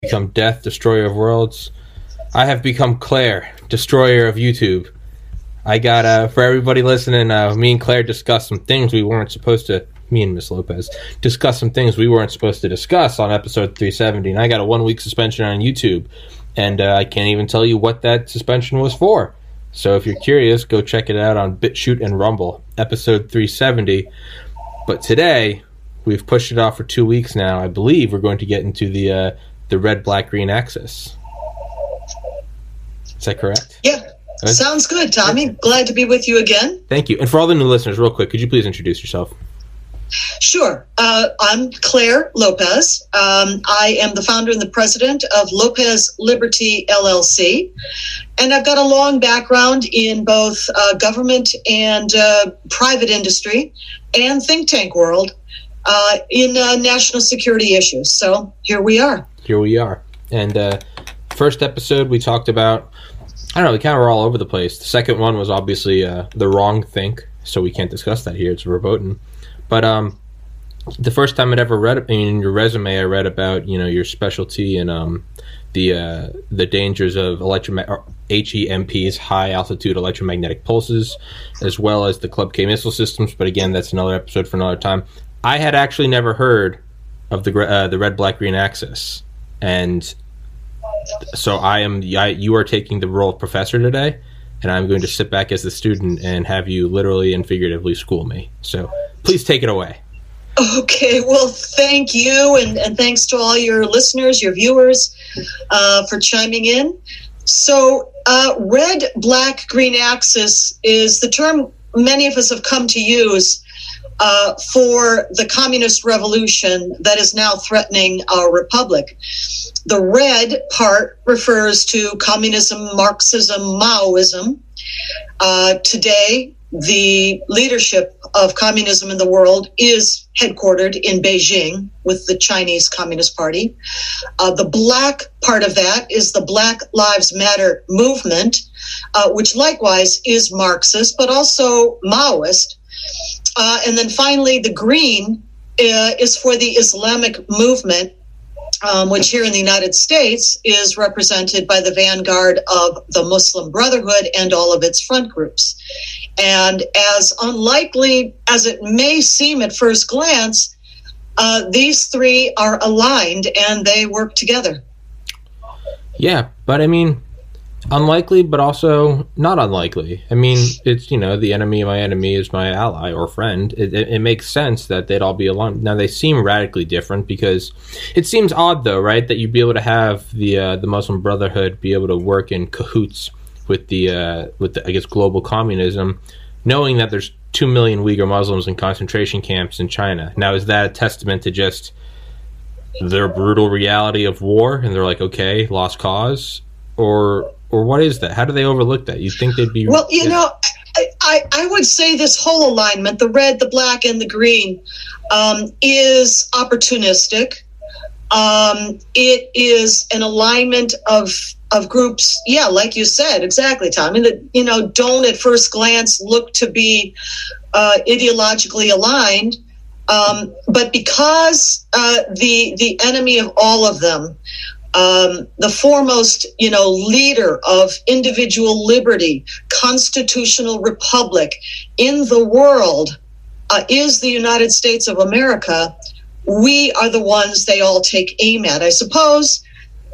become Death, Destroyer of Worlds. I have become Claire, Destroyer of YouTube. I got, for everybody listening, me and Claire discussed some things we weren't supposed to, me and Miss Lopez, discussed some things we weren't supposed to discuss on episode 370, and I got a 1-week suspension on YouTube, and I can't even tell you what that suspension was for. So if you're curious, go check it out on BitChute and Rumble, episode 370. But today, we've pushed it off for 2 weeks now. I believe we're going to get into the red, black, green axis. Is that correct? Yeah. Sounds good, Tommy. Glad to be with you again. Thank you. And for all the new listeners, real quick, could you please introduce yourself? Sure. I'm Claire Lopez. I am the founder and the president of Lopez Liberty, LLC. And I've got a long background in both government and private industry and think tank world in national security issues. So here we are. Here we are. And first episode, we talked about, I don't know, we kind of were all over the place. The second one was obviously the wrong think, so we can't discuss that here. It's verboten. But the first time I'd ever read, in your resume, I read about, your specialty in the dangers of HEMPs, high altitude electromagnetic pulses, as well as the Club K missile systems. But again, that's another episode for another time. I had actually never heard of the red, black, green axis, and so you are taking the role of professor today, and I'm going to sit back as the student and have you literally and figuratively school me. So please take it away. Okay, well, thank you, and thanks to all your listeners, your viewers, for chiming in. So red, black, green axis is the term many of us have come to use for the communist revolution that is now threatening our republic. The red part refers to communism, Marxism, Maoism. Today, the leadership of communism in the world is headquartered in Beijing with the Chinese Communist Party. The black part of that is the Black Lives Matter movement, which likewise is Marxist, but also Maoist. And then finally, the green is for the Islamic movement, which here in the United States is represented by the vanguard of the Muslim Brotherhood and all of its front groups. And as unlikely as it may seem at first glance, these three are aligned and they work together. Yeah, but unlikely, but also not unlikely. It's, the enemy of my enemy is my ally or friend. It makes sense that they'd all be aligned. Now, they seem radically different because it seems odd, though, right, that you'd be able to have the Muslim Brotherhood be able to work in cahoots with the I guess, global communism, knowing that there's 2 million Uyghur Muslims in concentration camps in China. Now, is that a testament to just their brutal reality of war, and they're like, okay, lost cause? Or what is that? How do they overlook that? You think they'd be... Well, I would say this whole alignment, the red, the black, and the green, is opportunistic. It is an alignment of groups, yeah, like you said, exactly, Tom, that, don't at first glance look to be ideologically aligned, but because the enemy of all of them, the foremost, leader of individual liberty, constitutional republic in the world is the United States of America, we are the ones they all take aim at. I suppose,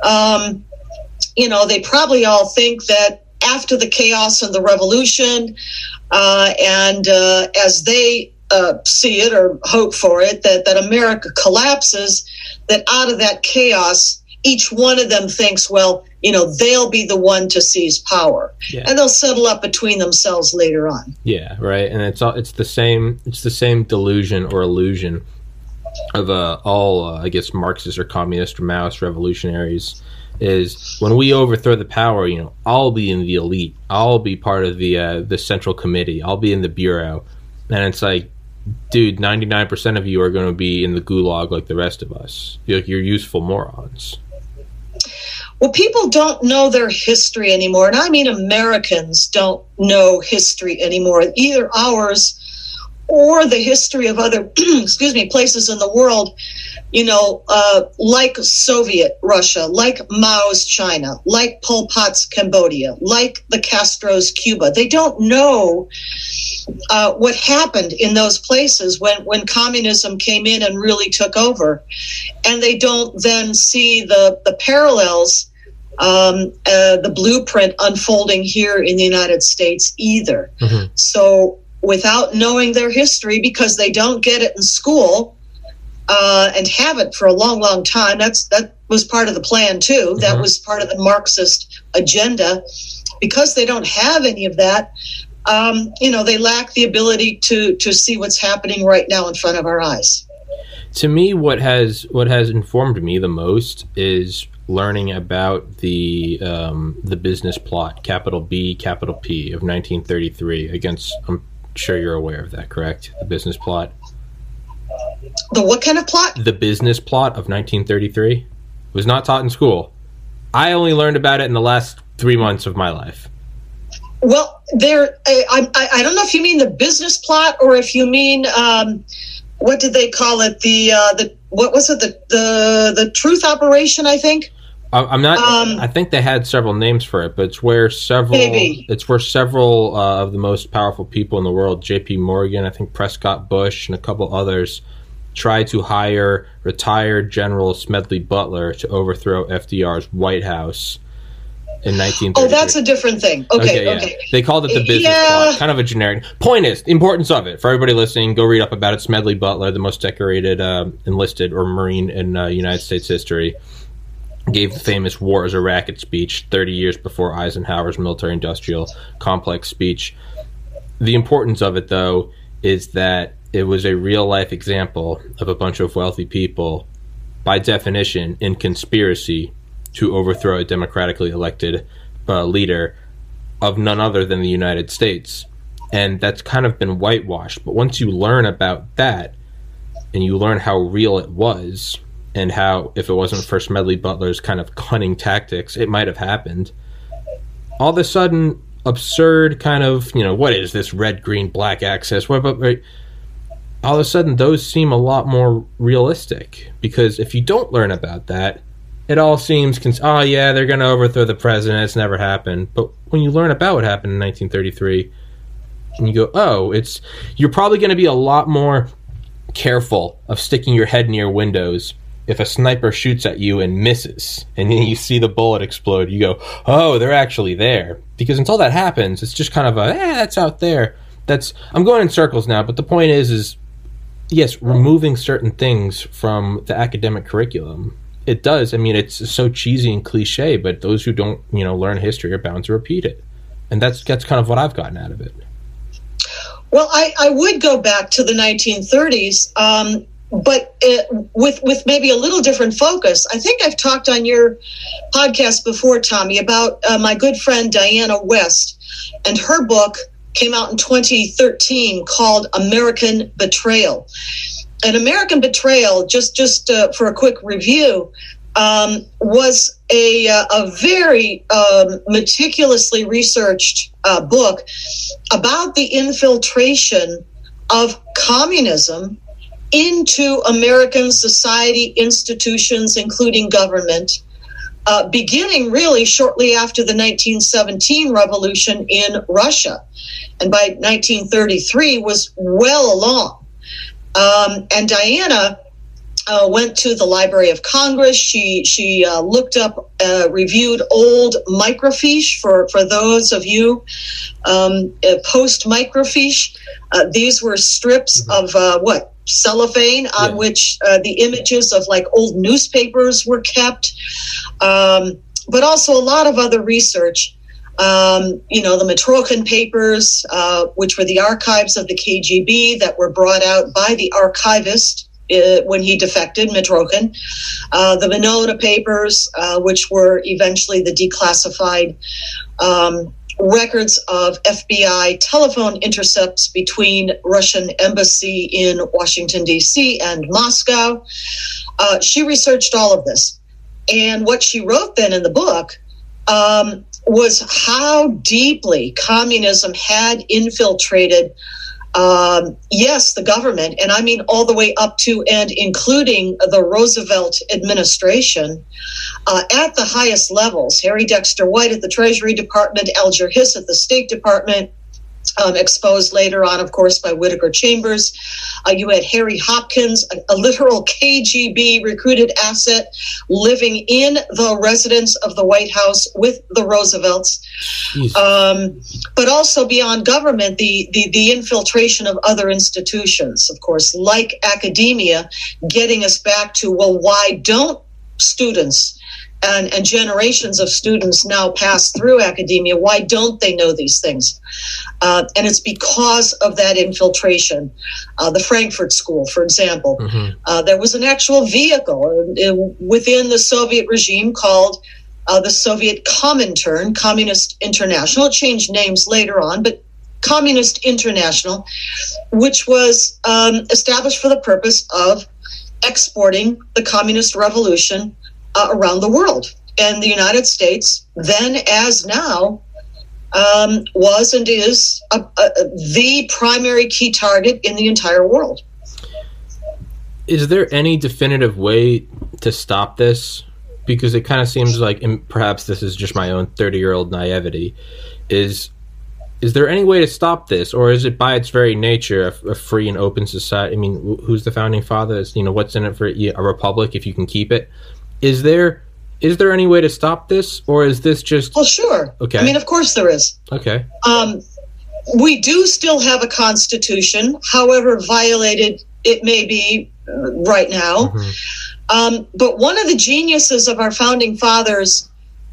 they probably all think that after the chaos and the revolution, and as they see it or hope for it, that America collapses, that out of that chaos, each one of them thinks, well, they'll be the one to seize power, and they'll settle up between themselves later on. Yeah, right. And it's the same delusion or illusion of all I guess Marxist or communist or Maoist revolutionaries. Is when we overthrow the power, I'll be in the elite. I'll be part of the central committee. I'll be in the bureau, and it's like, dude, 99% of you are going to be in the gulag like the rest of us. You're useful morons. Well, people don't know their history anymore. And Americans don't know history anymore, either ours or the history of other, places in the world, like Soviet Russia, like Mao's China, like Pol Pot's Cambodia, like the Castro's Cuba. They don't know what happened in those places when communism came in and really took over. And they don't then see the parallels, the blueprint unfolding here in the United States either. Mm-hmm. So without knowing their history, because they don't get it in school, and haven't for a long, long time. That was part of the plan, too. Mm-hmm. That was part of the Marxist agenda. Because they don't have any of that, they lack the ability to see what's happening right now in front of our eyes. To me, what has informed me the most is learning about the business plot, capital B, capital P, of 1933 against, I'm sure you're aware of that, correct? The business plot. The what kind of plot? The business plot of 1933 was not taught in school. I only learned about it in the last 3 months of my life. Well, I don't know if you mean the business plot or if you mean what did they call it? What was it? The truth operation, I think. I'm not. I think they had several names for it, but it's where several. Maybe. It's where several of the most powerful people in the world, J.P. Morgan, I think Prescott Bush, and a couple others, tried to hire retired General Smedley Butler to overthrow FDR's White House in 1933. Oh, that's a different thing. Okay. They called it the business plot, kind of a generic. Point is, the importance of it, for everybody listening, go read up about it. Smedley Butler, the most decorated enlisted or Marine in United States history, gave the famous War is a Racket speech 30 years before Eisenhower's military-industrial complex speech. The importance of it, though, is that it was a real-life example of a bunch of wealthy people, by definition, in conspiracy to overthrow a democratically elected leader of none other than the United States. And that's kind of been whitewashed. But once you learn about that, and you learn how real it was, and how, if it wasn't for Smedley Butler's kind of cunning tactics, it might have happened, all of a sudden, absurd kind of, what is this red, green, black axis? What about, right? All of a sudden, those seem a lot more realistic. Because if you don't learn about that, it all seems, they're going to overthrow the president. It's never happened. But when you learn about what happened in 1933, and you go, you're probably going to be a lot more careful of sticking your head near windows if a sniper shoots at you and misses, and then you see the bullet explode. You go, oh, they're actually there. Because until that happens, it's just kind of that's out there. I'm going in circles now, but the point is yes, removing certain things from the academic curriculum. It does. I mean, it's so cheesy and cliche, but those who don't, learn history are bound to repeat it. And that's kind of what I've gotten out of it. Well, I would go back to the 1930s, but with maybe a little different focus. I think I've talked on your podcast before, Tommy, about my good friend Diana West, and her book came out in 2013 called American Betrayal. And American Betrayal, just for a quick review, was a very meticulously researched book about the infiltration of communism into American society, institutions, including government, beginning really shortly after the 1917 revolution in Russia. And by 1933 was well along. And Diana went to the Library of Congress. She looked up, reviewed old microfiche for those of you post-microfiche. These were strips of cellophane on which the images of like old newspapers were kept, but also a lot of other research. The Mitrokhin papers, which were the archives of the KGB that were brought out by the archivist when he defected, Mitrokhin. The Venona papers, which were eventually the declassified records of FBI telephone intercepts between Russian embassy in Washington, D.C. and Moscow. She researched all of this. And what she wrote then in the book was how deeply communism had infiltrated Yes, the government, and I mean all the way up to and including the Roosevelt administration, at the highest levels, Harry Dexter White at the Treasury Department, Alger Hiss at the State Department, exposed later on, of course, by Whittaker Chambers. You had Harry Hopkins, a literal KGB recruited asset, living in the residence of the White House with the Roosevelts. But also beyond government, the infiltration of other institutions, of course, like academia, getting us back to, well, why don't students and generations of students now pass through academia? Why don't they know these things? And it's because of that infiltration. The Frankfurt School, for example, there was an actual vehicle within the Soviet regime called the Soviet Comintern, Communist International. It changed names later on, but Communist International, which was established for the purpose of exporting the communist revolution around the world. And the United States, then as now, was and is the primary key target in the entire world. Is there any definitive way to stop this? Because it kind of seems like, and perhaps this is just my own 30-year-old naivety, is there any way to stop this? Or is it by its very nature a free and open society? I mean, who's the founding fathers? What's in it for a republic if you can keep it? Is there any way to stop this, or is this just... Well, sure. Okay. I mean, of course there is. Okay. We do still have a constitution, however violated it may be right now. But one of the geniuses of our founding fathers'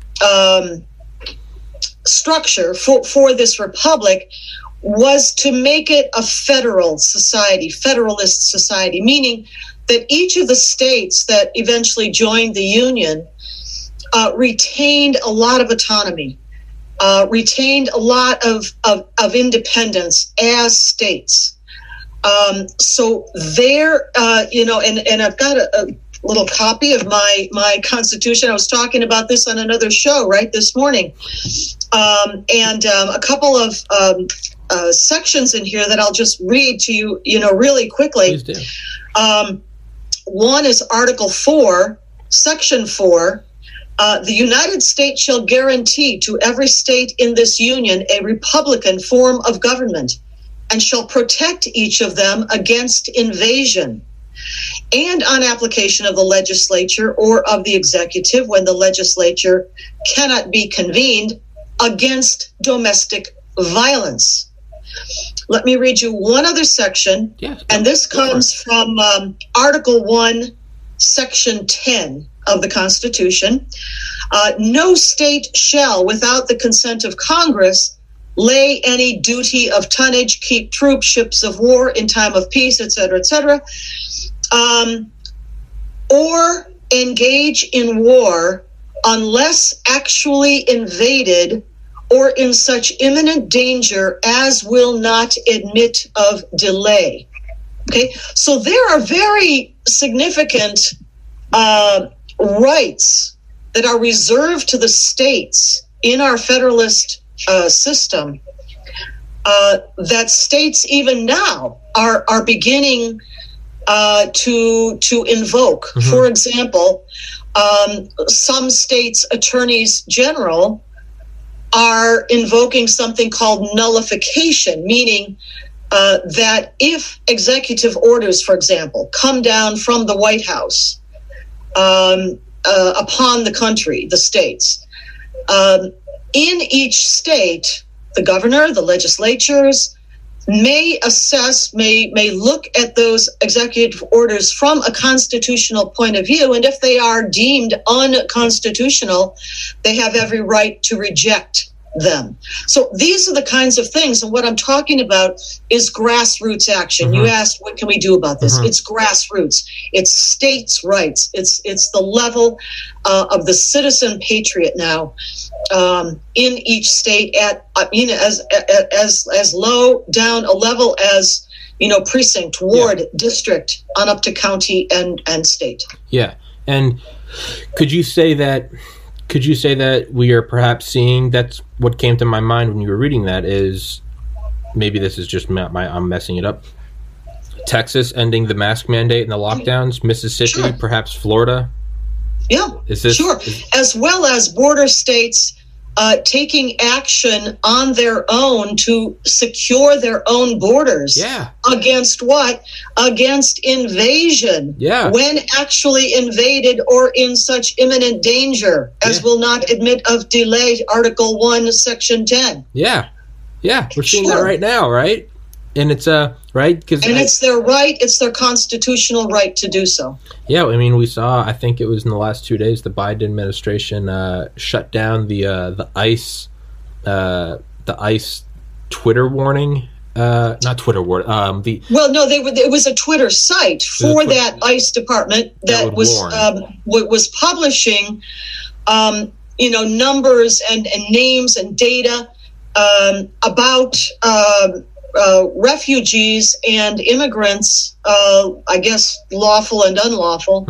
structure for this republic was to make it a federal society, federalist society, meaning that each of the states that eventually joined the Union retained a lot of autonomy, retained a lot of independence as states. So there, and I've got a little copy of my Constitution. I was talking about this on another show right this morning, and a couple of sections in here that I'll just read to you, really quickly. Please do. One is Article 4, Section 4. The United States shall guarantee to every state in this union a republican form of government, and shall protect each of them against invasion, and on application of the legislature or of the executive, when the legislature cannot be convened, against domestic violence. Let me read you one other section, and this comes from Article 1, Section 10 of the Constitution. No state shall, without the consent of Congress, lay any duty of tonnage, keep troops, ships of war in time of peace, etc., or engage in war unless actually invaded or in such imminent danger as will not admit of delay. Okay, so there are very significant rights that are reserved to the states in our federalist system that states even now are beginning to invoke. For example, some states' attorneys general are invoking something called nullification, meaning that if executive orders, for example, come down from the White House upon the country, the states, in each state, the governor, the legislatures may look at those executive orders from a constitutional point of view, and if they are deemed unconstitutional, they have every right to reject them. So these are the kinds of things, and what I'm talking about is grassroots action. You asked, what can we do about this? It's grassroots. It's states' rights. It's the level of the citizen patriot now in each state at as low down a level as precinct, ward, district, on up to county and state. Yeah, and could you say that we are perhaps seeing, that's what came to my mind when you were reading that, is maybe this is just I'm messing it up. Texas ending the mask mandate and the lockdowns, Mississippi, perhaps Florida. Yeah, sure. As well as border states taking action on their own to secure their own borders. Yeah. Against what? Against invasion. Yeah. When actually invaded or in such imminent danger as will not admit of delay, Article 1, Section 10. Yeah. Yeah, we're seeing that right now, right? And it's right it's their right. It's their constitutional right to do so. Yeah, I mean, we saw. I think it was in the last 2 days the Biden administration shut down the ICE Twitter warning. Not Twitter warning. It was a Twitter site for that ICE department that was publishing, numbers and names and data about. Refugees and immigrants, I guess lawful and unlawful,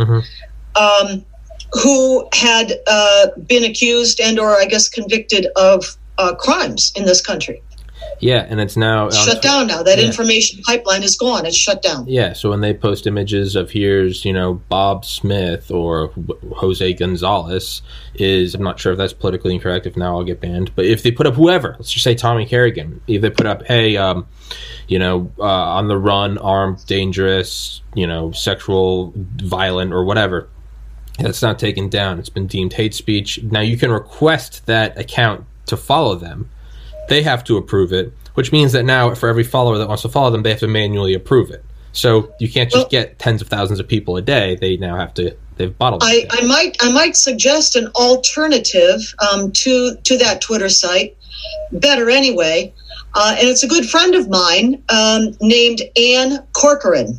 who had been accused and or I guess convicted of crimes in this country. Yeah, and it's now shut down now. That information pipeline is gone. It's shut down. Yeah, so when they post images of here's, Bob Smith or Jose Gonzalez I'm not sure if that's politically incorrect, if now I'll get banned, but if they put up whoever, let's just say Tommy Kerrigan, if they put up, hey, on the run, armed, dangerous, sexual, violent, or whatever, that's not taken down. It's been deemed hate speech. Now you can request that account to follow them. They have to approve it, which means that now for every follower that wants to follow them, they have to manually approve it. So you can't just get tens of thousands of people a day. They now have to. They've bottled it. I might suggest an alternative to that Twitter site. Better anyway, and it's a good friend of mine named Ann Corcoran,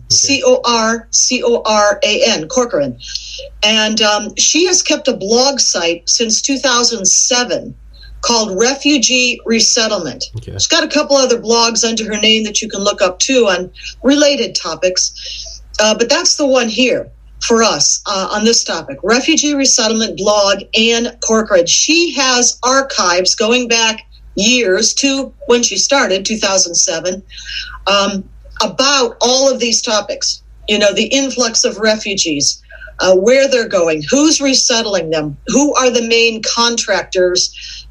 Corcoran, Corcoran, and she has kept a blog site since 2007. Called Refugee Resettlement. Okay. She's got a couple other blogs under her name that you can look up too on related topics, but that's the one here for us on this topic. Refugee Resettlement blog, Ann Corcoran. She has archives going back years to when she started, 2007, about all of these topics. The influx of refugees, where they're going, who's resettling them, who are the main contractors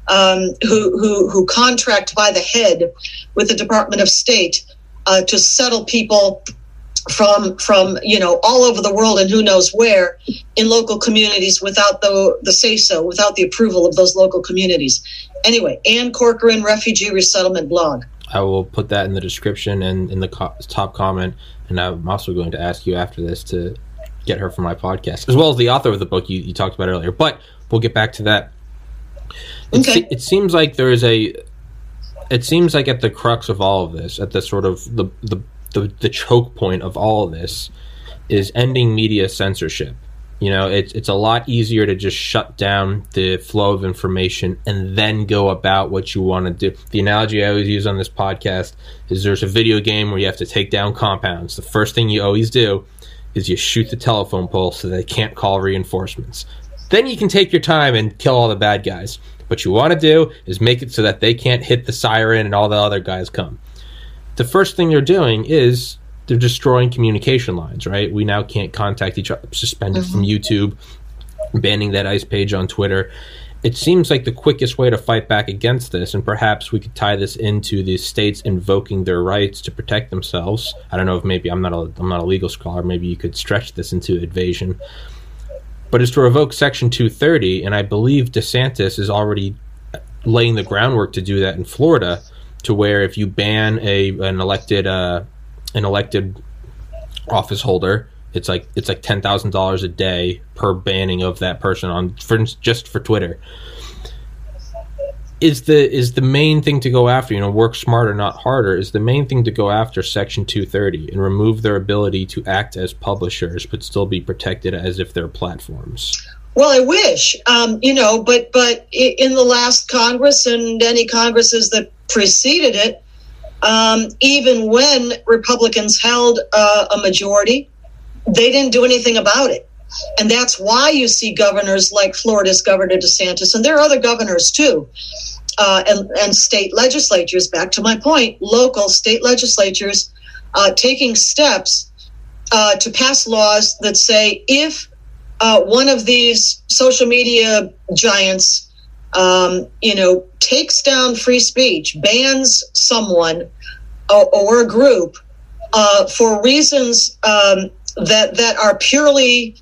who contract by the head with the Department of State to settle people from all over the world and who knows where in local communities without the say-so, without the approval of those local communities. Anyway, Ann Corcoran, Refugee Resettlement blog. I will put that in the description and in the top comment, and I'm also going to ask you after this to get her for my podcast, as well as the author of the book you talked about earlier. But we'll get back to that. It seems like there is it seems like at the crux of all of this, at the sort of the choke point of all of this, is ending media censorship. It's a lot easier to just shut down the flow of information and then go about what you want to do. The analogy I always use on this podcast is there's a video game where you have to take down compounds. The first thing you always do is you shoot the telephone pole so they can't call reinforcements. Then you can take your time and kill all the bad guys. What you want to do is make it so that they can't hit the siren and all the other guys come. The first thing they're doing is they're destroying communication lines, right? We now can't contact each other, suspended from YouTube, banning that ICE page on Twitter. It seems like the quickest way to fight back against this, and perhaps we could tie this into the states invoking their rights to protect themselves. I don't know if maybe I'm not a legal scholar. Maybe you could stretch this into evasion. But is to revoke Section 230, and I believe DeSantis is already laying the groundwork to do that in Florida, to where if you ban an elected office holder, it's like $10,000 a day per banning of that person just for Twitter. Is the main thing to go after, work smarter, not harder, is the main thing to go after Section 230 and remove their ability to act as publishers but still be protected as if they're platforms? Well, I wish, but in the last Congress and any Congresses that preceded it, even when Republicans held a majority, they didn't do anything about it. And that's why you see governors like Florida's Governor DeSantis, and there are other governors too, and state legislatures, back to my point, local state legislatures taking steps to pass laws that say if one of these social media giants, takes down free speech, bans someone or a group for reasons that are purely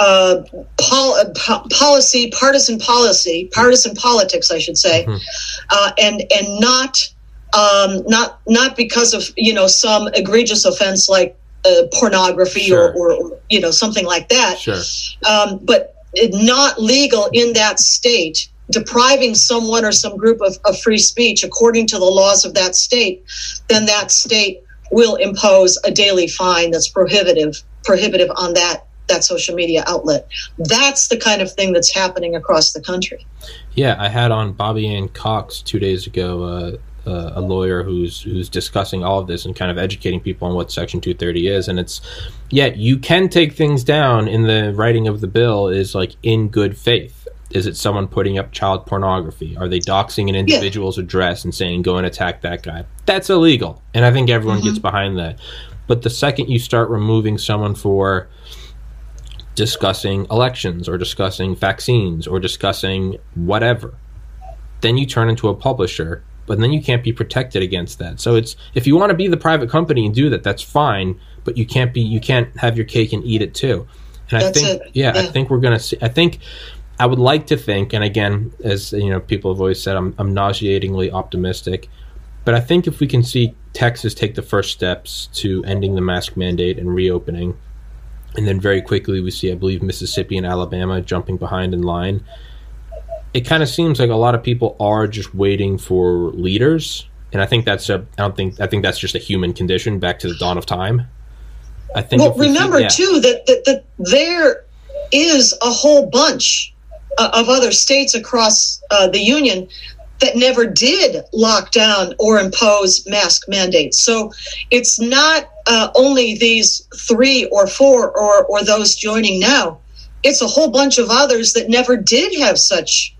partisan politics, I should say, and not because of some egregious offense like pornography Sure. or something like that. Sure. But not legal in that state, depriving someone or some group of free speech according to the laws of that state, then that state will impose a daily fine that's prohibitive on that social media outlet. That's the kind of thing that's happening across the country. Yeah, I had on Bobby Ann Cox 2 days ago, a lawyer who's discussing all of this and kind of educating people on what Section 230 is. And it's, you can take things down in the writing of the bill is like in good faith. Is it someone putting up child pornography? Are they doxing an individual's address and saying, go and attack that guy? That's illegal. And I think everyone gets behind that. But the second you start removing someone for discussing elections or discussing vaccines or discussing whatever, then you turn into a publisher, but then you can't be protected against that. So it's, if you want to be the private company and do that, that's fine, but you can't have your cake and eat it too. And I think we're going to see, I would like to think, and again, as people have always said, I'm nauseatingly optimistic, but I think if we can see Texas take the first steps to ending the mask mandate and reopening, and then very quickly we see, I believe, Mississippi and Alabama jumping behind in line, it kind of seems like a lot of people are just waiting for leaders, and I think that's just a human condition back to the dawn of time. I think. Well, remember too that there is a whole bunch of other states across the union that never did lock down or impose mask mandates. So it's not only these 3 or 4 or those joining now. It's a whole bunch of others that never did have such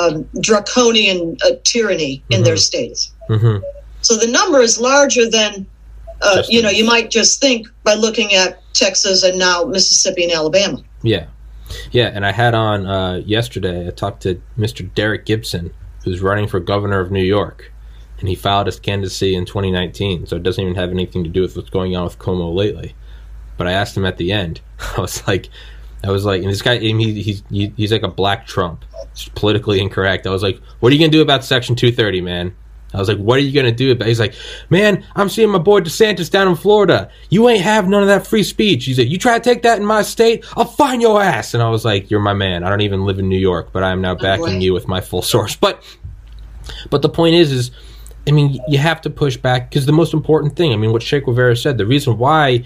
draconian tyranny in their states. Mm-hmm. So the number is larger than, you might just think by looking at Texas and now Mississippi and Alabama. Yeah. Yeah, and I had on yesterday, I talked to Mr. Derek Gibson, who's running for governor of New York, and he filed his candidacy in 2019, so it doesn't even have anything to do with what's going on with Cuomo lately. But I asked him at the end, I was like, and this guy, he's like a black Trump. It's politically incorrect. I was like, what are you going to do about Section 230, man? I was like, what are you going to do about it? He's like, man, I'm seeing my boy DeSantis down in Florida. You ain't have none of that free speech. He said, you try to take that in my state, I'll find your ass. And I was like, you're my man. I don't even live in New York, but I am now backing you with my full source. But the point is, I mean, you have to push back, because the most important thing, I mean, what Che Guevara said, the reason why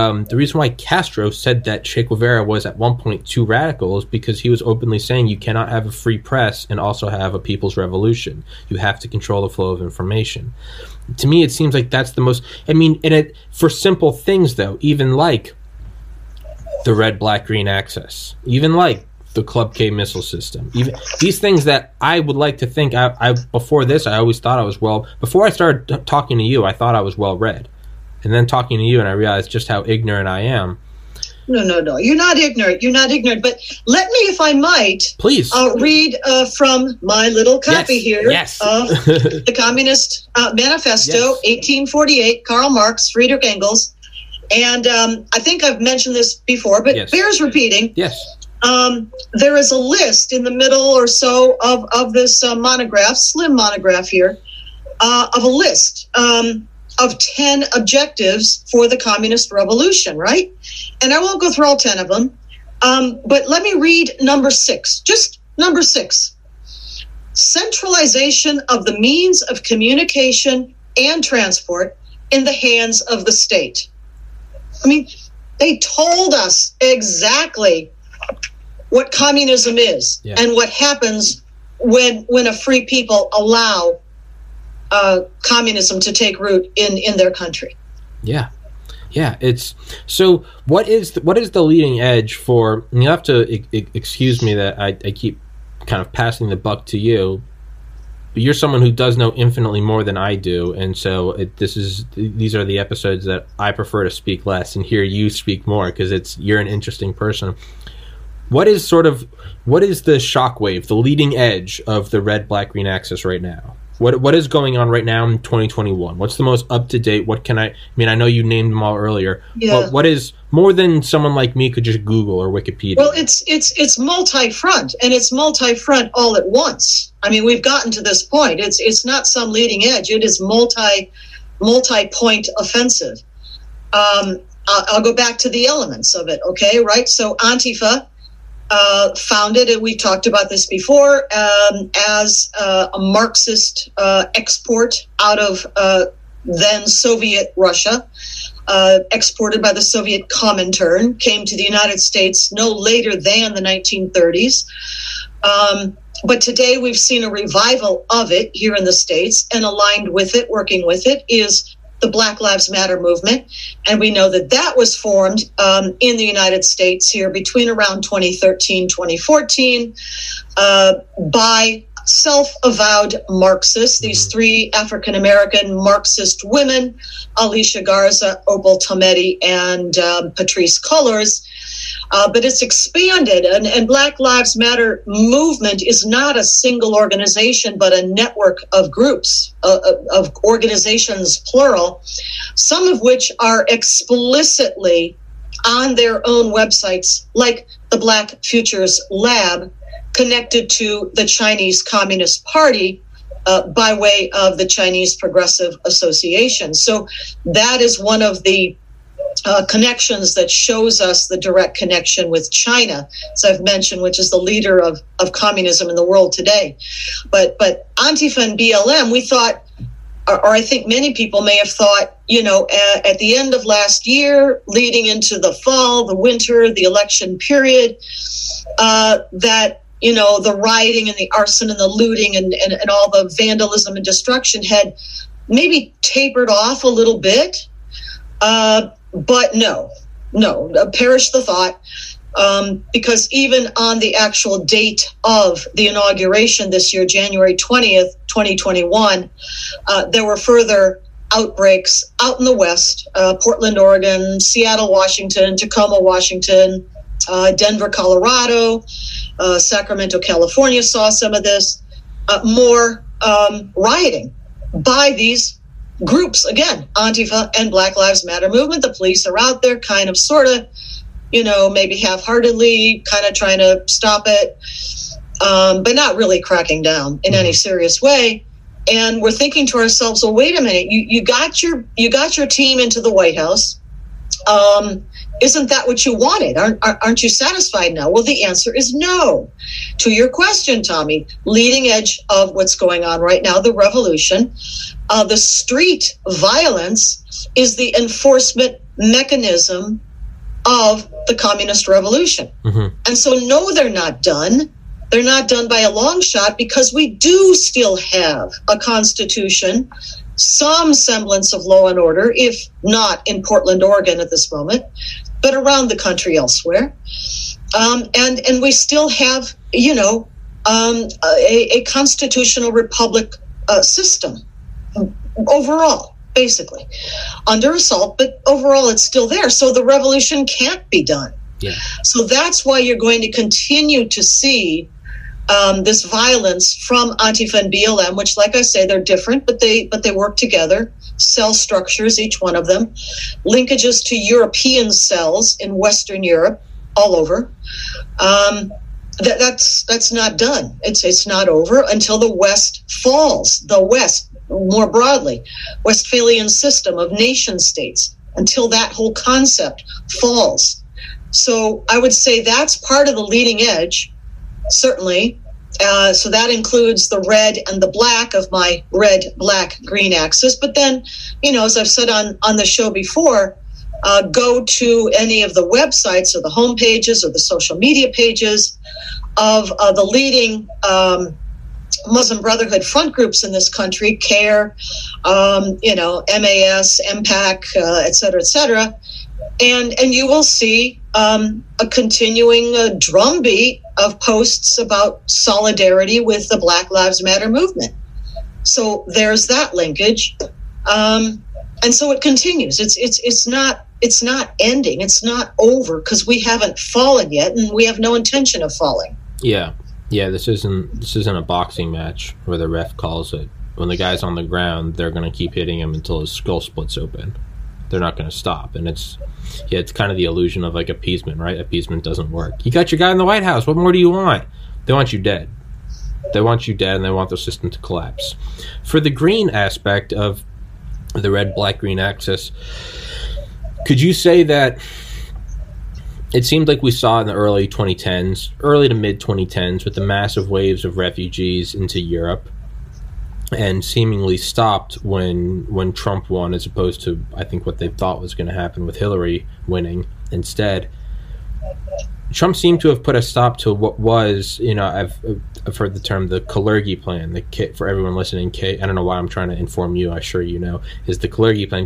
Castro said that Che Guevara was at one point too radical is because he was openly saying you cannot have a free press and also have a people's revolution. You have to control the flow of information. To me, it seems like that's the most, I mean, for simple things though, even like the red, black, green access, even like the Club K missile system, even these things that I would like to think I before this I always thought I was before I started talking to you, I thought I was well read, and then talking to you and I realized just how ignorant I am. No, you're not ignorant, but let me, if I might, please read from my little copy here of the Communist Manifesto, 1848, Karl Marx, Friedrich Engels, and I think I've mentioned this before, but bears repeating. There is a list in the middle or so of this monograph, slim monograph here, of a list of 10 objectives for the communist revolution, right? And I won't go through all 10 of them, but let me read number 6, just number 6. Centralization of the means of communication and transport in the hands of the state. I mean, they told us exactly what communism is and what happens when a free people allow communism to take root in their country. Yeah. It's so. What is the leading edge for? And you have to excuse me that I keep kind of passing the buck to you. But you're someone who does know infinitely more than I do, and so these are the episodes that I prefer to speak less and hear you speak more, because you're an interesting person. What is the shockwave, the leading edge of the red, black, green axis right now? What is going on right now in 2021? What's the most up to date? I know you named them all earlier. Yeah. But what is more than someone like me could just Google or Wikipedia? Well, it's multi-front, and it's multi-front all at once. I mean, we've gotten to this point. It's not some leading edge. It is multi-point offensive. I'll go back to the elements of it. Okay, right? So Antifa, founded, and we've talked about this before, as a Marxist export out of then Soviet Russia, exported by the Soviet Comintern, came to the United States no later than the 1930s. But today we've seen a revival of it here in the States, and aligned with it, working with it, is the Black Lives Matter movement. And we know that was formed in the United States here between around 2013, 2014, by self-avowed Marxists, these three African-American Marxist women, Alicia Garza, Opal Tometi, and Patrisse Cullors. But it's expanded, and Black Lives Matter movement is not a single organization, but a network of groups, of organizations, plural, some of which are explicitly on their own websites, like the Black Futures Lab, connected to the Chinese Communist Party by way of the Chinese Progressive Association. So that is one of the connections that shows us the direct connection with China, as I've mentioned, which is the leader of communism in the world today. But Antifa and BLM, we thought, or I think many people may have thought, at the end of last year, leading into the fall, the winter, the election period, that the rioting and the arson and the looting and all the vandalism and destruction had maybe tapered off a little bit. But no, perish the thought, because even on the actual date of the inauguration this year, January 20th, 2021, there were further outbreaks out in the West, Portland, Oregon, Seattle, Washington, Tacoma, Washington, Denver, Colorado, Sacramento, California saw some of this, more rioting by these groups, again, Antifa and Black Lives Matter movement. The police are out there kind of, sort of, maybe half-heartedly kind of trying to stop it, but not really cracking down in any serious way. And we're thinking to ourselves, well, wait a minute, you got your team into the White House. Isn't that what you wanted? Aren't you satisfied now? Well, the answer is no. To your question, Tommy, leading edge of what's going on right now, the revolution, the street violence is the enforcement mechanism of the communist revolution. Mm-hmm. And so, no, they're not done. They're not done by a long shot, because we do still have a constitution, some semblance of law and order, if not in Portland, Oregon at this moment, but around the country elsewhere. And we still have, a constitutional republic system overall, basically, under assault, but overall it's still there. So the revolution can't be done. Yeah. So that's why you're going to continue to see this violence from Antifa and BLM, which, like I say, they're different, but they work together. Cell structures, each one of them, linkages to European cells in Western Europe, all over. That's not done. It's not over until the West falls. The West, more broadly, Westphalian system of nation states, until that whole concept falls. So I would say that's part of the leading edge, certainly. So that includes the red and the black of my red, black, green axis. But then, as I've said on the show before, go to any of the websites or the home pages or the social media pages of the leading Muslim Brotherhood front groups in this country, CARE, MAS, MPAC, et cetera, and you will see a continuing drumbeat of posts about solidarity with the Black Lives Matter movement. So there's that linkage. And so it continues. It's not ending. It's not over because we haven't fallen yet, and we have no intention of falling. Yeah. This isn't a boxing match where the ref calls it. When the guy's on the ground, they're going to keep hitting him until his skull splits open. They're not going to stop. And it's kind of the illusion of like appeasement, right? Appeasement doesn't work. You got your guy in the White House. What more do you want? They want you dead. They want you dead, and they want the system to collapse. For the green aspect of the red, black, green axis, could you say that it seemed like we saw in the early to mid 2010s with the massive waves of refugees into Europe, and seemingly stopped when Trump won, as opposed to, I think, what they thought was going to happen with Hillary winning instead. Trump seemed to have put a stop to what was, I've heard the term the Kalergi plan. For everyone listening, I don't know why I'm trying to inform you. I'm sure you know, is the Kalergi plan,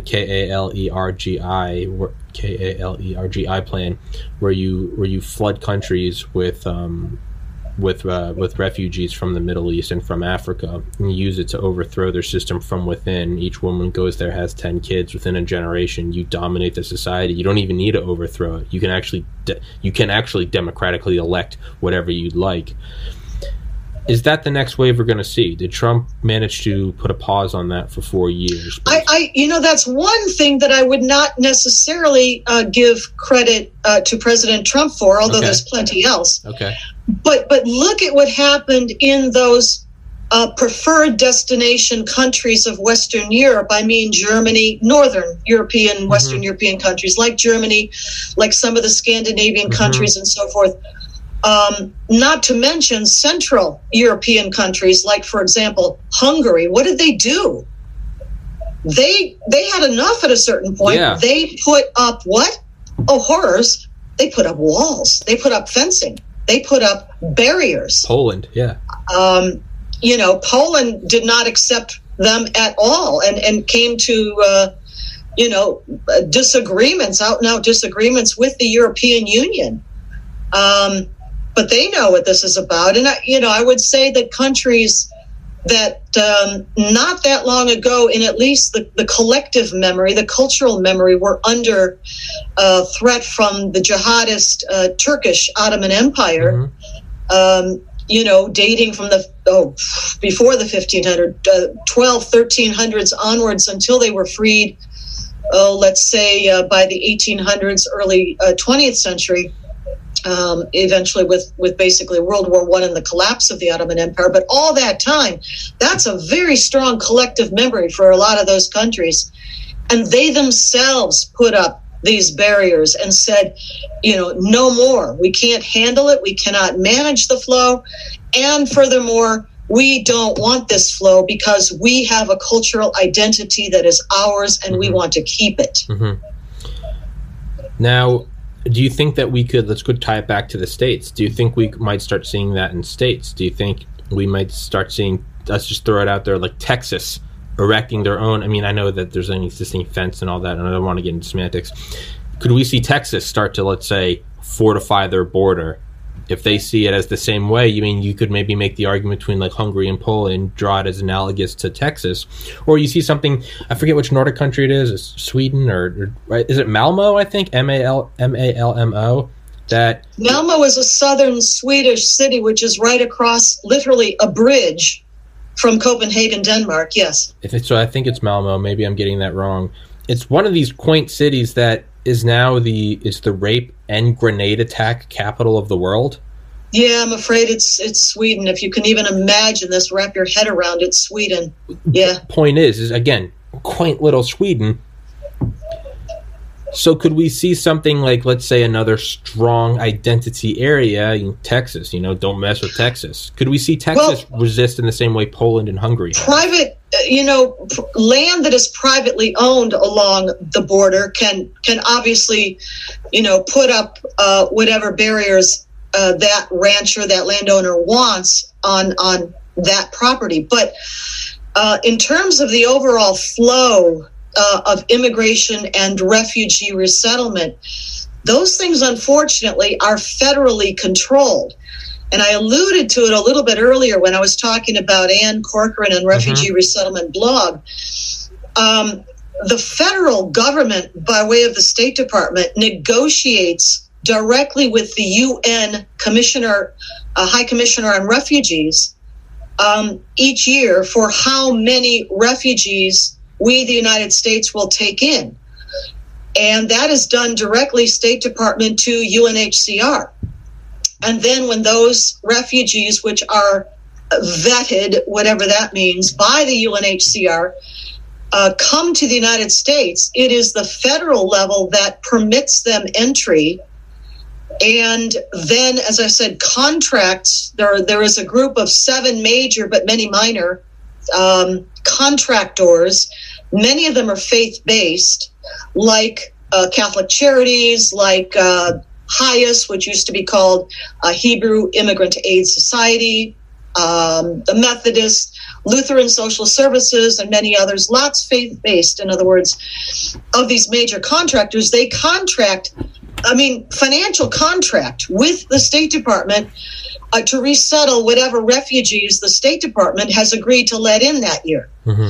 Kalergi plan, where you flood countries with refugees from the Middle East and from Africa, and use it to overthrow their system from within. Each woman goes there, has 10 kids. Within a generation, you dominate the society. You don't even need to overthrow it. You can actually democratically elect whatever you'd like. Is that the next wave we're going to see? Did Trump manage to put a pause on that for 4 years? That's one thing that I would not necessarily give credit to President Trump for, although there's plenty else. Okay. But look at what happened in those preferred destination countries of Western Europe. I mean, Germany, Northern European, Western European countries like Germany, like some of the Scandinavian countries and so forth. Not to mention Central European countries, like, for example, Hungary. What did they do? They had enough at a certain point. Yeah. They put up what? Oh, horrors. They put up walls. They put up fencing. They put up barriers. Poland, yeah. Poland did not accept them at all and came to, disagreements, out-and-out disagreements with the European Union. But they know what this is about. And, I would say that countries that not that long ago, in at least the collective memory, the cultural memory, were under threat from the jihadist Turkish Ottoman Empire, dating from before the 1300s onwards until they were freed, let's say by the 1800s, early 20th century. Eventually with basically World War I and the collapse of the Ottoman Empire. But all that time, that's a very strong collective memory for a lot of those countries. And they themselves put up these barriers and said, no more. We can't handle it. We cannot manage the flow. And furthermore, we don't want this flow because we have a cultural identity that is ours and we want to keep it. Now, do you think that let's go tie it back to the States. Do you think we might start seeing that in states? Do you think we might start seeing, let's just throw it out there, like Texas erecting their own? I mean, I know that there's an existing fence and all that, and I don't want to get into semantics. Could we see Texas start to, let's say, fortify their border? If they see it as the same way, you could maybe make the argument between like Hungary and Poland, draw it as analogous to Texas. Or you see something, I forget which Nordic country it is, it's Sweden or right? Is it Malmo, I think? Malmo? That Malmo is a southern Swedish city which is right across literally a bridge from Copenhagen, Denmark, yes. So I think it's Malmo, maybe I'm getting that wrong. It's one of these quaint cities that is now the rape and grenade attack capital of the world. Yeah, I'm afraid it's Sweden. If you can even imagine this, wrap your head around it, Sweden. Yeah. Point is again, quaint little Sweden. So could we see something like, let's say, another strong identity area in Texas? Don't mess with Texas. Could we see Texas resist in the same way Poland and Hungary have? Private, land that is privately owned along the border can obviously, put up whatever barriers that rancher, that landowner wants on that property. But in terms of the overall flow of immigration and refugee resettlement, those things, unfortunately, are federally controlled. And I alluded to it a little bit earlier when I was talking about Ann Corcoran and Refugee Resettlement Blog. The federal government, by way of the State Department, negotiates directly with the UN Commissioner, High Commissioner on Refugees, each year for how many refugees we, the United States, will take in. And that is done directly, State Department to UNHCR. And then when those refugees, which are vetted, whatever that means, by the UNHCR, come to the United States, it is the federal level that permits them entry. And then, as I said, contracts, there is a group of 7 major but many minor contractors. Many of them are faith-based, like Catholic Charities, like HIAS, which used to be called Hebrew Immigrant Aid Society, the Methodist, Lutheran Social Services, and many others, lots faith-based. In other words, of these major contractors, they financial contract with the State Department to resettle whatever refugees the State Department has agreed to let in that year.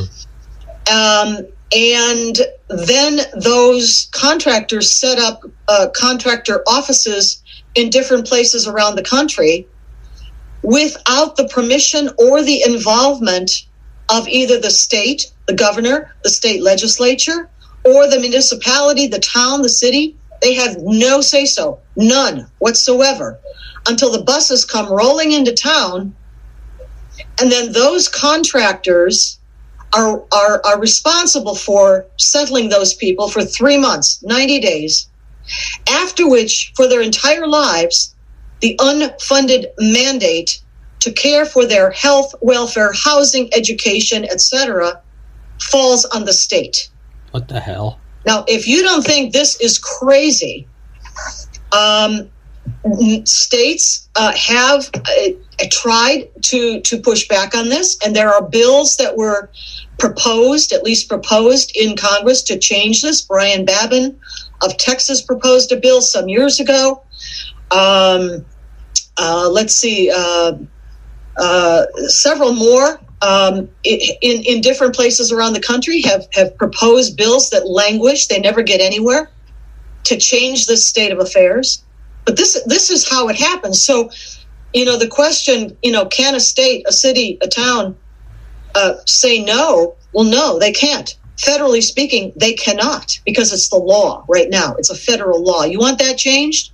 And then those contractors set up contractor offices in different places around the country without the permission or the involvement of either the state, the governor, the state legislature, or the municipality, the town, the city. They have no say-so, none whatsoever, until the buses come rolling into town, and then those contractors are responsible for settling those people for 3 months, 90 days, after which, for their entire lives, the unfunded mandate to care for their health, welfare, housing, education, etc., falls on the state. What the hell? Now, if you don't think this is crazy, states have tried to push back on this, and there are bills that were proposed in Congress to change this. Brian Babin of Texas proposed a bill some years ago. Several more in different places around the country have proposed bills that languish. They never get anywhere to change this state of affairs. But this is how it happens. So, the question, can a state, a city, a town say no? Well, no, they can't. Federally speaking, they cannot, because it's the law right now. It's a federal law. You want that changed?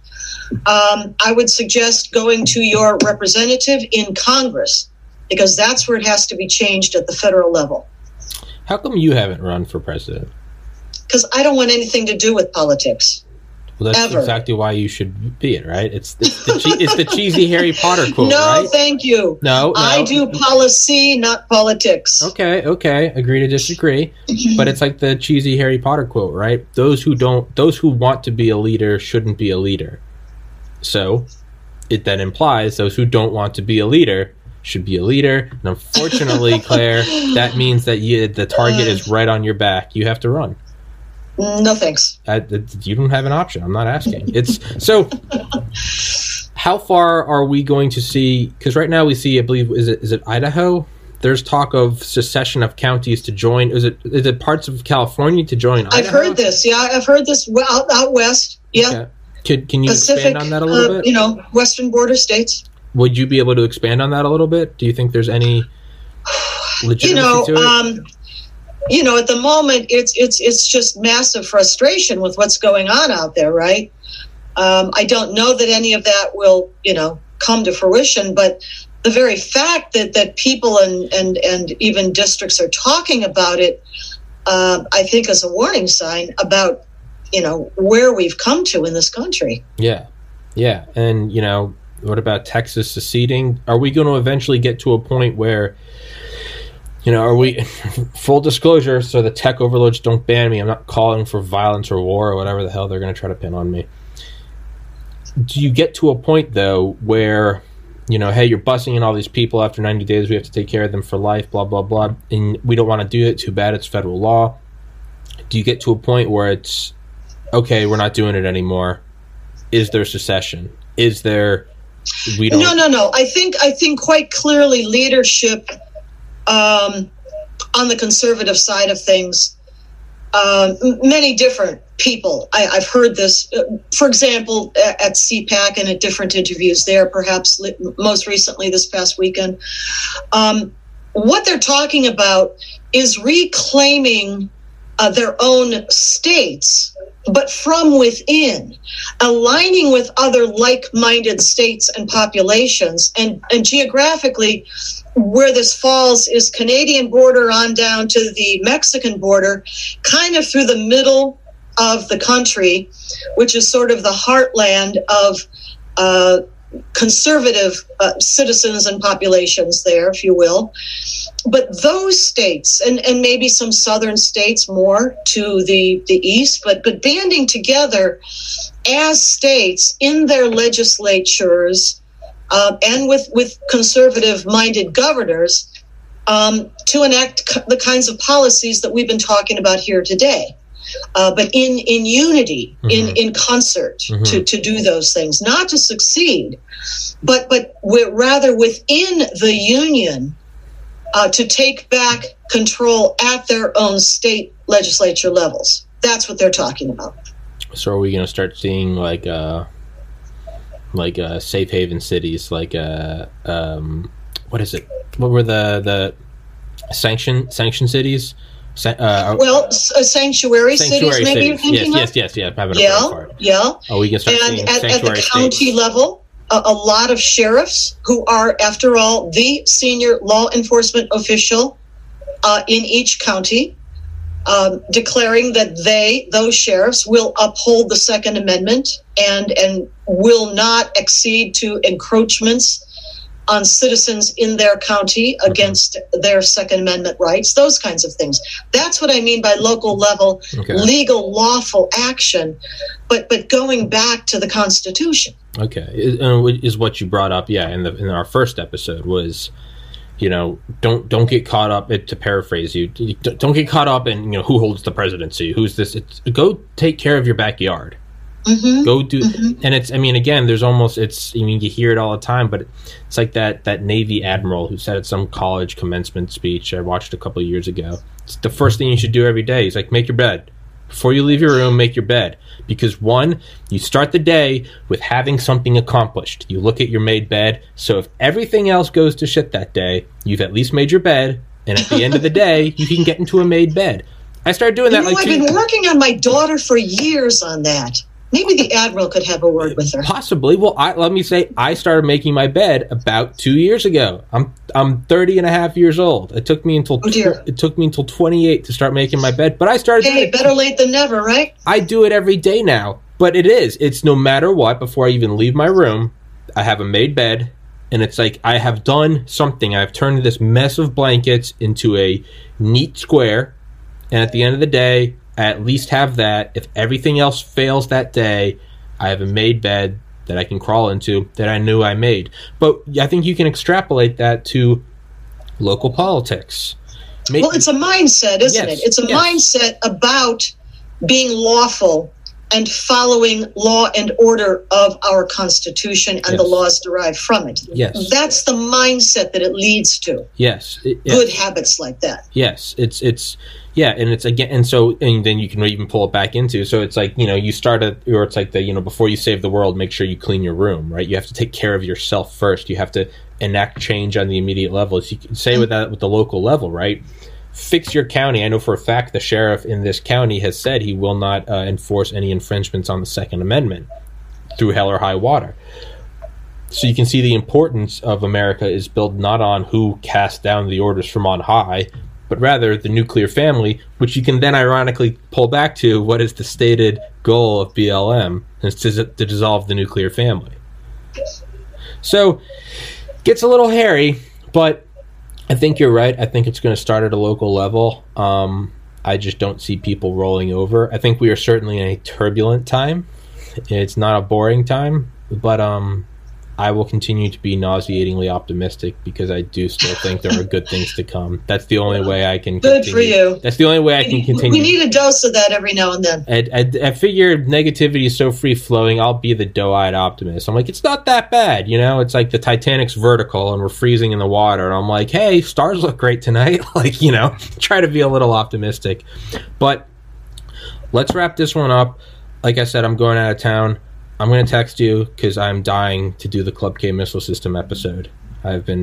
I would suggest going to your representative in Congress, because that's where it has to be changed at the federal level. How come you haven't run for president? Because I don't want anything to do with politics. Well, that's ever. Exactly why you should be it, right? It's the cheesy Harry Potter quote, no, right? No, thank you. No. I do policy, not politics. Okay. Agree to disagree. But it's like the cheesy Harry Potter quote, right? Those who want to be a leader shouldn't be a leader. So it then implies those who don't want to be a leader should be a leader. And unfortunately, Claire, that means that the target is right on your back. You have to run. No thanks. You don't have an option. I'm not asking. So. How far are we going to see? Because right now we see, I believe, is it Idaho? There's talk of secession of counties to join. Is it parts of California to join Idaho? I've heard this. Yeah, I've heard this out west. Yeah. Okay. Can you Pacific, expand on that a little bit? Western border states. Would you be able to expand on that a little bit? Do you think there's any legitimacy to it? At the moment, it's just massive frustration with what's going on out there, right? I don't know that any of that will, come to fruition, but the very fact that people and even districts are talking about it, I think is a warning sign about, where we've come to in this country. Yeah. And, what about Texas seceding? Are we going to eventually get to a point where, are we, full disclosure, so the tech overlords don't ban me, I'm not calling for violence or war or whatever the hell they're going to try to pin on me. Do you get to a point, though, where, hey, you're busing in all these people after 90 days, we have to take care of them for life, blah, blah, blah, and we don't want to do it, too bad, it's federal law. Do you get to a point where it's, okay, we're not doing it anymore? Is there secession? Is there we don't? No. I think quite clearly leadership on the conservative side of things, many different people. I've heard this, for example, at CPAC and at different interviews there, perhaps most recently this past weekend. What they're talking about is reclaiming their own states, but from within, aligning with other like-minded states and populations. And geographically, where this falls is Canadian border on down to the Mexican border, kind of through the middle of the country, which is sort of the heartland of conservative citizens and populations there, if you will. But those states, and maybe some southern states more to the east, but banding together as states in their legislatures and with conservative-minded governors to enact the kinds of policies that we've been talking about here today. But in unity, in concert, to do those things, not to succeed, but rather within the union to take back control at their own state legislature levels. That's what they're talking about. So are we going to start seeing like safe haven cities, like what is it? What were the sanction cities? Sanctuary cities, maybe you're thinking of? Yes. Yeah. Oh, we can start seeing sanctuary at the county states. level, a lot of sheriffs who are, after all, the senior law enforcement official in each county, declaring that those sheriffs, will uphold the Second Amendment and will not accede to encroachments on citizens in their county against their Second Amendment rights, those kinds of things. That's what I mean by local level, legal, lawful action, but going back to the Constitution. Okay, is what you brought up, in our first episode was, don't get caught up. To paraphrase you, don't get caught up in who holds the presidency, who's this. Go take care of your backyard. Go do, and it's. I mean, again, there's almost. It's. I mean, you hear it all the time, but it's like that Navy admiral who said at some college commencement speech I watched a couple of years ago. It's the first thing you should do every day. He's like, make your bed before you leave your room. Make your bed, because one, you start the day with having something accomplished. You look at your made bed. So if everything else goes to shit that day, you've at least made your bed, and at the end of the day, you can get into a made bed. I started doing that. I've been working on my daughter for years on that. Maybe the Admiral could have a word with her. Possibly. Well, let me say, I started making my bed about 2 years ago. I'm 30 and a half years old. It took me until 28 to start making my bed, but I started. Hey, better late than never, right? I do it every day now, but it's no matter what. Before I even leave my room, I have a made bed, and it's like I have done something. I've turned this mess of blankets into a neat square, and at the end of the day, I at least have that. If everything else fails that day, I have a made bed that I can crawl into that I knew I made. But I think you can extrapolate that to local politics. Well, it's a mindset, isn't it? It's a mindset about being lawful and following law and order of our Constitution and the laws derived from it. Yes. That's the mindset that it leads to. Yes. Good habits like that. Yes. And it's again, and then you can even pull it back into. So it's like, you start or it's like before you save the world, make sure you clean your room, right? You have to take care of yourself first. You have to enact change on the immediate level. As you can say with the local level, right? Fix your county. I know for a fact the sheriff in this county has said he will not enforce any infringements on the Second Amendment through hell or high water. So you can see the importance of America is built not on who cast down the orders from on high, but rather the nuclear family, which you can then ironically pull back to what is the stated goal of BLM, is to dissolve the nuclear family. So, gets a little hairy, but I think you're right. I think it's going to start at a local level. I just don't see people rolling over. I think we are certainly in a turbulent time. It's not a boring time, but I will continue to be nauseatingly optimistic because I do still think there are good things to come. That's the only way I can Good continue. for you. That's the only way I can continue. We need a dose of that every now and then. I figure negativity is so free-flowing, I'll be the doe-eyed optimist. I'm like, it's not that bad, you know? It's like the Titanic's vertical and we're freezing in the water. And I'm like, hey, stars look great tonight. Like, you know, try to be a little optimistic. But let's wrap this one up. Like I said, I'm going out of town. I'm going to text you because I'm dying to do the Club K missile system episode. We can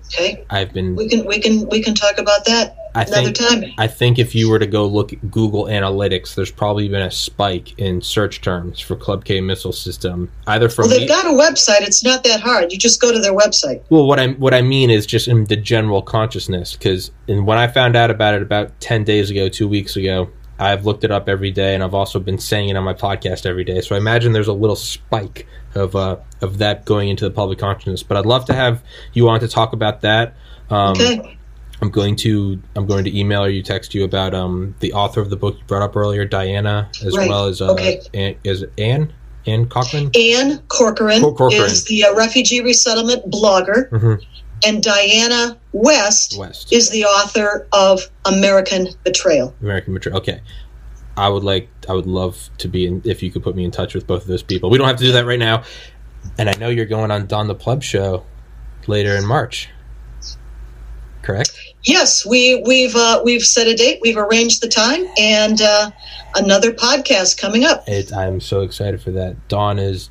talk about that another time. I think if you were to go look at Google Analytics, there's probably been a spike in search terms for Club K missile system. Either from they've got a website. It's not that hard. You just go to their website. Well, what I mean is just in the general consciousness, because when I found out about it about 10 days ago, 2 weeks ago, I've looked it up every day, and I've also been saying it on my podcast every day. So I imagine there's a little spike of that going into the public consciousness. But I'd love to have you on to talk about that. Okay. I'm going to email or you text you about the author of the book you brought up earlier, Diana, as well as Anne Corcoran. Anne Corcoran is the refugee resettlement blogger. Mm-hmm. And Diana West is the author of American Betrayal. Okay. I would love to be if you could put me in touch with both of those people. We don't have to do that right now. And I know you're going on Don the Pleb show later in March. Correct? Yes, we've set a date. We've arranged the time, and another podcast coming up. I'm so excited for that. Don's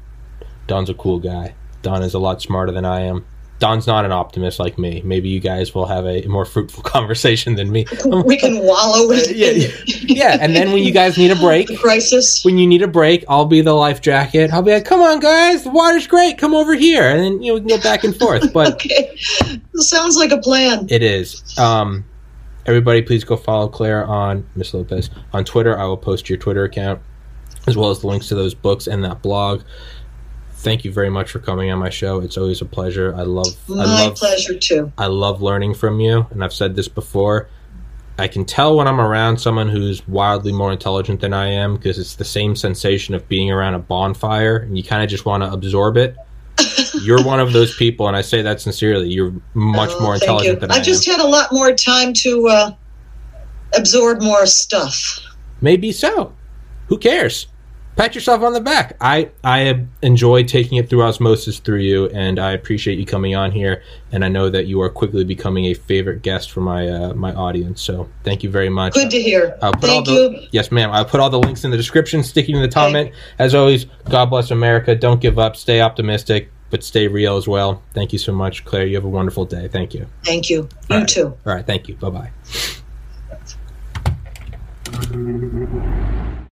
a cool guy. Don is a lot smarter than I am. Don's not an optimist like me. Maybe you guys will have a more fruitful conversation than me. We can wallow in yeah. And then when you guys need a break, the crisis. When you need a break, I'll be the life jacket. I'll be like, "Come on, guys, the water's great. Come over here," and then we can go back and forth. But okay, sounds like a plan. It is. Everybody, please go follow Claire on Miss Lopez on Twitter. I will post your Twitter account as well as the links to those books and that blog. Thank you very much for coming on my show. It's always a pleasure. My pleasure too. I love learning from you, and I've said this before. I can tell when I'm around someone who's wildly more intelligent than I am because it's the same sensation of being around a bonfire, and you kind of just want to absorb it. You're one of those people, and I say that sincerely. You're much more intelligent than I am. I just had a lot more time to absorb more stuff. Maybe so. Who cares? Pat yourself on the back. I enjoy taking it through osmosis through you, and I appreciate you coming on here. And I know that you are quickly becoming a favorite guest for my my audience. So thank you very much. Good to hear. Thank you. Yes, ma'am. I'll put all the links in the description, sticking in the comment. As always, God bless America. Don't give up. Stay optimistic, but stay real as well. Thank you so much, Claire. You have a wonderful day. Thank you. Thank you. You too. All right. Thank you. Bye-bye.